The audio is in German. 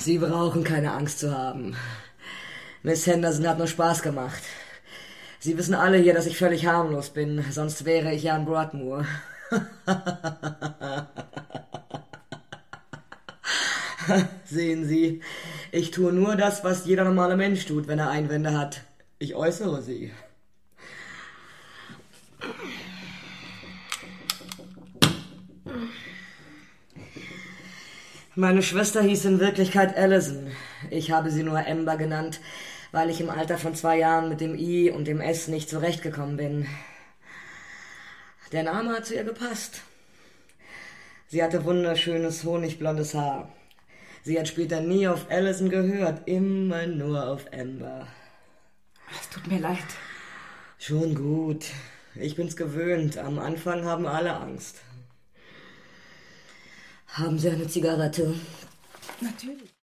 Sie brauchen keine Angst zu haben. Miss Henderson hat nur Spaß gemacht. Sie wissen alle hier, dass ich völlig harmlos bin, sonst wäre ich Jan Broadmoor. Sehen Sie, ich tue nur das, was jeder normale Mensch tut, wenn er Einwände hat. Ich äußere sie. Meine Schwester hieß in Wirklichkeit Allison. Ich habe sie nur Amber genannt, weil ich im Alter von 2 Jahren mit dem I und dem S nicht zurechtgekommen bin. Der Name hat zu ihr gepasst. Sie hatte wunderschönes, honigblondes Haar. Sie hat später nie auf Allison gehört, immer nur auf Amber. Es tut mir leid. Schon gut. Ich bin's gewöhnt. Am Anfang haben alle Angst. Haben Sie eine Zigarette? Natürlich.